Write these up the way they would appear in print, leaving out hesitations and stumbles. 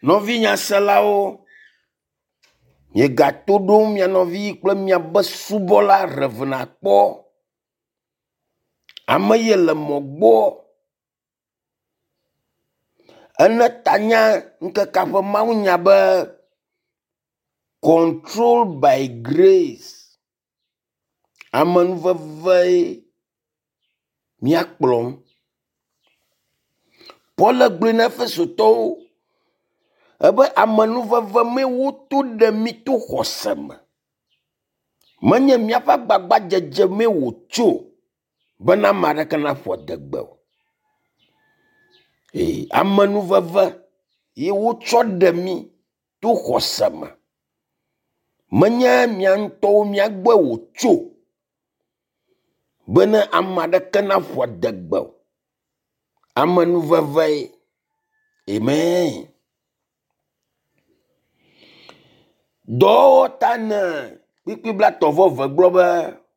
Novi nyaselawo, ye gato ɖom mia novi kple miabe subɔla revena kpɔ. Ame ye le mɔ gbɔ. Ene tanya nkeka ƒe mawunya be control by grace. Amenuveve miakplɔm. Paul gblɔ na Efesotɔwo ebe amenuveve me woto ɖe mi to xɔse me. Menye miaƒe agbagba dzedze me wòtso bena ame aɖeke naƒo adegbe o. Amenuveve ye wotsɔ ɖe mi to xɔse me. Menye mia ŋutɔwo miagbe wòtso bena ame aɖeke naƒo adegbe o. Amenuveve. Amen. Dɔwɔ ta ne kpikpi bla tɔvɔ ve gblɔ be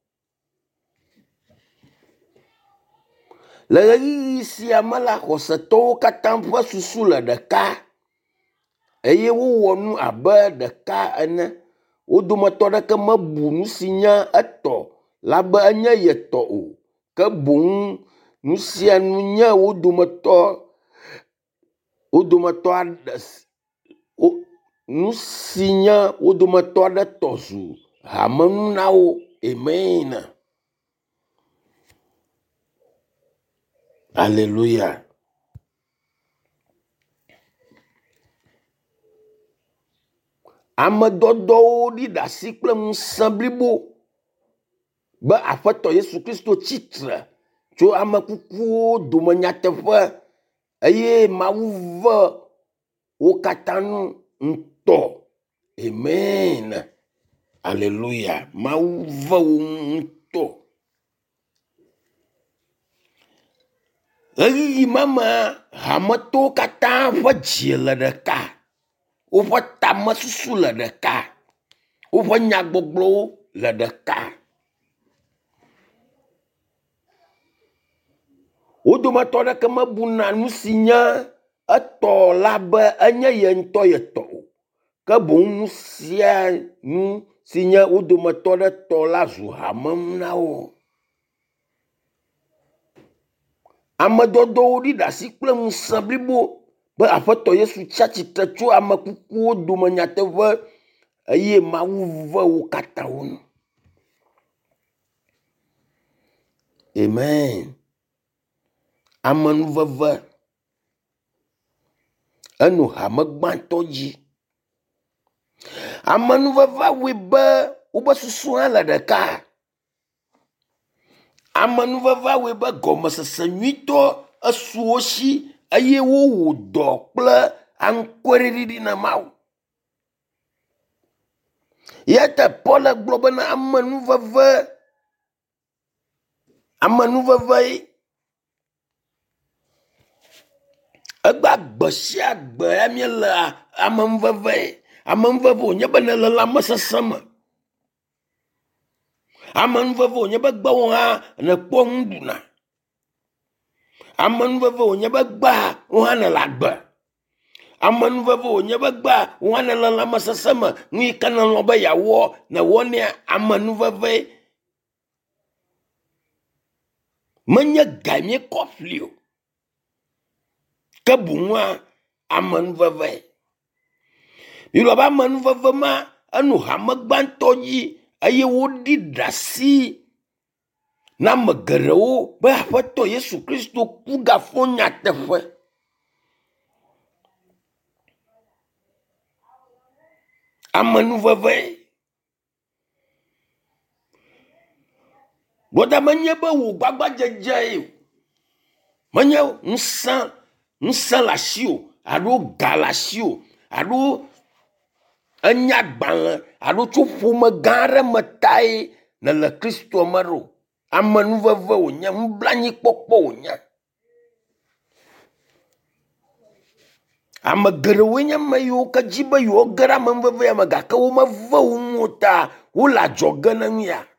le ɣeyiɣi sia me la xɔsetɔwo katã ƒe susu le ɖeka eye wowɔ nu abe ɖeka ene. Wo dometɔ ɖeke mebu nu si nye etɔ la be enye yetɔ o, ke boŋ nu sia nu nye wo dometɔ nu si nye wo dometɔ aɖe tɔ zu hamenu na wo. Amen. Alléluia. Ame dɔdɔwo ɖi ɖe asi kple ŋusẽ blibo be Aƒetɔ Yesu Kristo tsitre tso ame kukuwo dome nyateƒe eye Mawu ve wo katã nu ŋutɔ. Amen. Alléluia. Mawu ve wo ŋutɔ. Ɣeyiɣi mama hametɔwo katã ƒe dzi le ɖeka. Woƒe tame susu le ɖeka. Woƒe nyagbɔgblɔwo le ɖeka. Wo dometɔ ɖeke mebuna nu si nye etɔ la be enye ye ŋutɔ yetɔ o, ke boŋ nu sia nu si nye wo dometɔ ɖe tɔ la zu hamem na wo. Ame dɔdɔwo ɖi ɖe asi kple ŋusẽ blibo be Aƒetɔ Yesu tsia tsitre tso ame kukuwo dome nyateƒe eye Mawu ve wo katã wo nu. Amen. Amenuveve eno hame gbãtɔ dzi. Amenuveve woe be wobe susu hã le ɖeka. Amenuveve woe be gɔmesese nyuitɔ esu wo si eye wowɔ dɔ kple aŋkɔeɖiɖi na Mawu. Yete Paul gblɔ bena amenuveve egba gbe sia gbe ya miele amenuveve. Amenuveve wònye be ne le lãmesesẽ me. Amenuveve wònye be gbewo hã ne kpɔ ŋuɖuna. Amenuveve wònye be gba wo hã ne le agbe. Amenuveve wònye be gba wo hã ne le lãmesesẽ me. Nu yi ke ne lɔ̃ be yeawɔ ne wɔnɛ amenuveve. Menye ga míekɔ ƒli o, ke boŋ amenuveve. Yilɔ be amenuveve ma eno hame gbãtɔ dzi eye woɖi ɖe asi na ame geɖewo be Aƒetɔ Yesu Kristo ku gafɔ nyateƒe. Amenuveve. Gbɔda menye be wò gbagba dzedze o. Menye ŋusẽ le asi o, alo ga le asi o, alo enya gbalẽ, alo tso ƒome gã aɖe me tae ne le Kristo me ɖo. Amenuveve wònye, nublanuikpɔkpɔ wònye. Ame geɖewoe nye ame yiwo ke dzi be yewo ge ɖe amenuveve ya me gake womeve wo ŋu o ta wole adzɔge ne nu ya.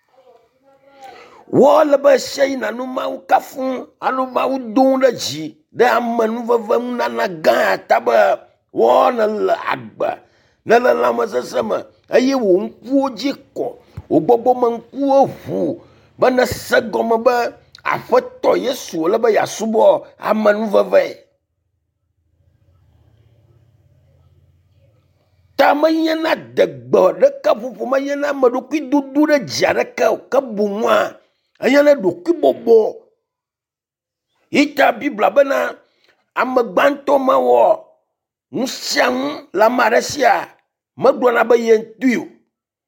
Wole be sia yi nanu Mawu kafu alo Mawu do ɖe dzi ɖe amenuveve ŋu nana gã ta be wɔne le agbe ne le lãmesesẽ me eye wò ŋkuwo dzi kɔ wò gbɔgbɔme ŋkuwo ʋu be ne se gɔme be Aƒetɔ Yesu wòle be yeasubɔ amenuveve. Ta menye na degbe ɖeke ƒoƒo, menye na ameɖokui dudu ɖe dzi aɖeke o, ke boŋua enye na ɖokui bɔbɔ. Yita Biblia bena ame gbãtɔ mewɔ ŋusia ŋu le ame aɖe sia megblɔna be ye ŋutui o.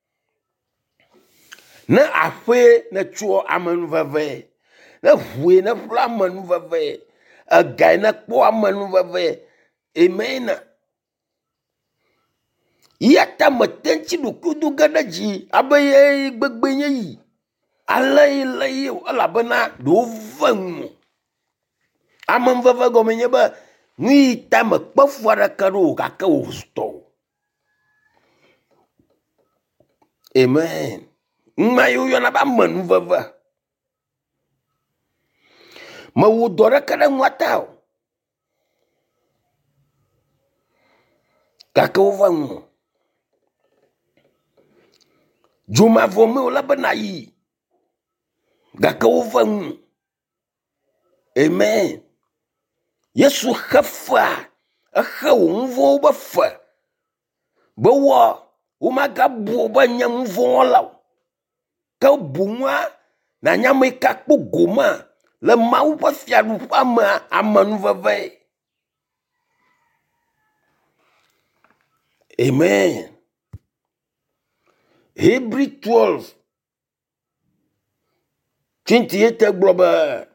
Ne aƒe ne tso amenuveve, ne ʋue ne ƒle amenuveve, egae ne kpɔ amenuveve, amen. Ya ta mete ŋtsi ɖokui do ge ɖe dzi abe ye gbegbe nye yi. Ale le ye elabena ɖewo ve ŋu. Amenuveve gɔme nye be nu yi ta me kpe fu aɖeke ɖo o gake wò tɔ o. Amen. Ŋma yiwo yɔna be amenuveve. Mewɔ dɔ ɖeke ɖe ŋua ta o. Gake wova ŋu. Dzomavɔ me wòle be na yi. Gake wova ŋu. Amen. Yesu xe fea, exe wò ŋuvɔwo be fe. Be womagabu wo be nye ŋuvɔwɔla o. Ke boŋua nanya ame yi ke akpɔ gome le Mawu ƒe fiaɖuƒea me amenuveve. Amen. Hebrew 12:28 gblɔ be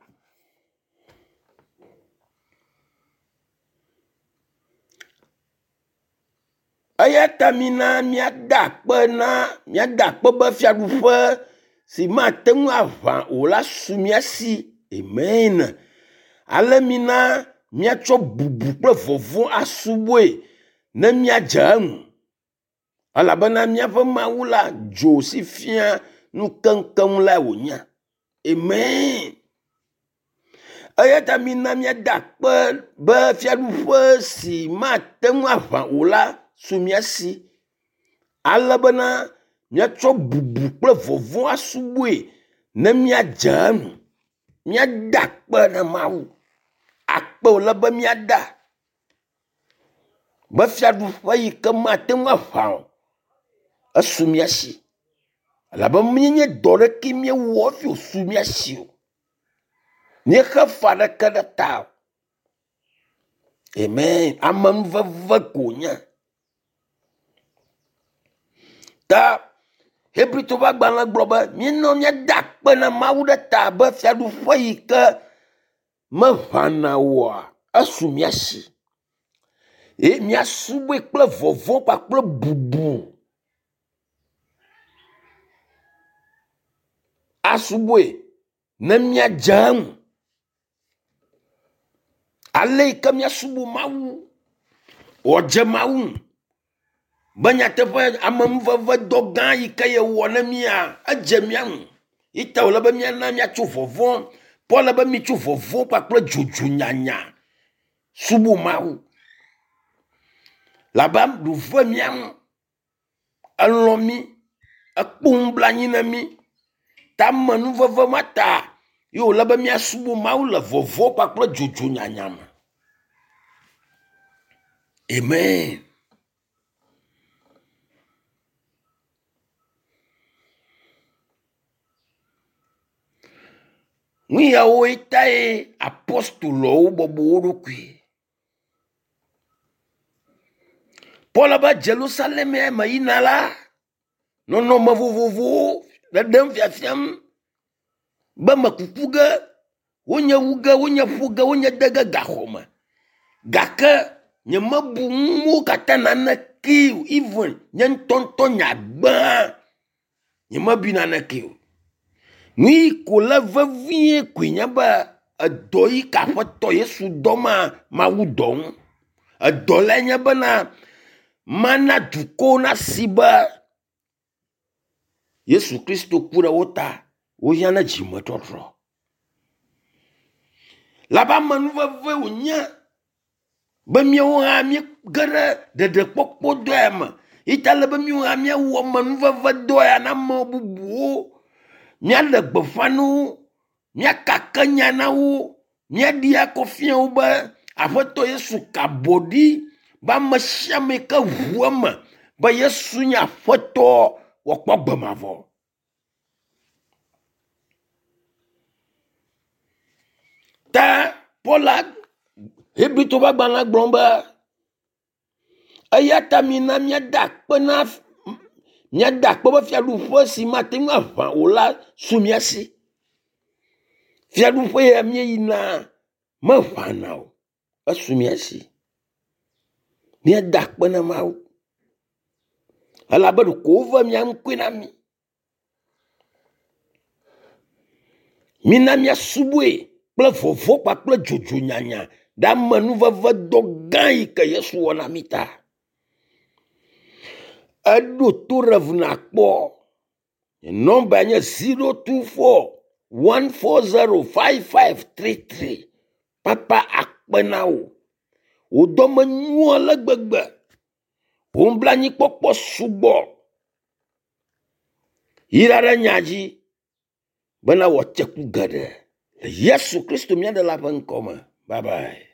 eya ta mina miada akpe be fiaɖuƒe si mate ŋu aʋã o la su mia si. Amen. Ale mina miatsɔ bubu kple vɔvɔ̃ asubɔe ne miadze eŋu. Elabena miaƒe Mawu la dzo si fia nu keŋkeŋ la wònya. Amen. Eya ta mina miada akpe be fiaɖuƒe si mate ŋu aʋã o la su mia si. Ale bena miatsɔ bubu kple vɔvɔ̃ asubɔe ne miadze enu. Miada akpe na Mawu. Akpe wòle be miada. Be fiaɖuƒe yi ke mate ŋu aʋã o, esu mia si. Elabena menye dɔ ɖeke miewɔ hafi wòsu mia si o. Míexe fa ɖeke ɖe ta o. Amen. Amenuveve ko nye. Ta Hebritɔ ƒe agbalẽ gblɔ be mienɔ miada akpe na Mawu ɖe ta be fiaɖuƒe yi ke meʋãna oa, esu mia si. Ye miasubɔe kple vɔvɔ̃ kpakple bubu. Asubɔe ne miadze eŋu. Ale yi ke miasubɔ Mawu, wòdze Mawu. Be nyateƒe amenuveve dɔ gã yi ke yewɔ ne mia, edze mia ŋu. Ita wòle be miana miatso vɔvɔ̃. Paul le be mitso vɔvɔ̃ kpakple dzodzo nyanya. Subɔ Mawu. Laba ɖuve mia ŋu. Elɔ̃ mi. Ekpɔ nublanui ne mi. Ta amenuveve ma ta ye wòle be miasubɔ Mawu le vɔvɔ̃ kpakple dzodzo nyanya me. Amen. Nu yawo ta ye apostolowo bɔbɔ wo ɖokui. Paul be Jerusalem me yina la, nɔnɔme vovovowo ɖeɖem fiafiam be mekuku ge, wonye wu ge, wonye ƒu ge, wonye dege gaxɔ me. Gake nye mebu ŋuwo katã naneke o, even nye ŋutɔ nyagbã nye mebu naneke o. Nu yi ko le vevie koe nye be edɔ yi ke Aƒetɔ Yesu dɔ Mawu dɔ ŋu. Edɔ la nye bena mana dukɔwo nasi be Yesu Kristo ku ɖe wo ta, wohiã ne dzimetɔtrɔ. Là-bas, nous va nya. Ba miawo ha mi gere de pokpo doema. Itale ba miawo ha mi wo manu va doya na mo bubu. Mia le gbefanu, mia kakanya na wo, mia dia kofia wo ba afoto Yesu kabodi ba mashame ka vuama ba Yesu nya foto wo kpogba mavo. Ta Polag Hebri to ba bana glomba ayata mina mia dak pena mia dak ba fia lu fo si matin avan ola sumiasi fia lu fo ya mia ina ma vanao asumiasi mia dak pena mau ala ba ko va mia nkwina mi mina mia subwe ple vovo pa ple jojo nyanya da manu va dogan ke Yesu wona mita ado to revna kpo number nya 024-140-5533 papa akpenao o do manu le gbegbe o mblanyi pokpo sugbɔ irara nyaji bena wo teku gade Yesu Kristo mia de la ven koma bye bye.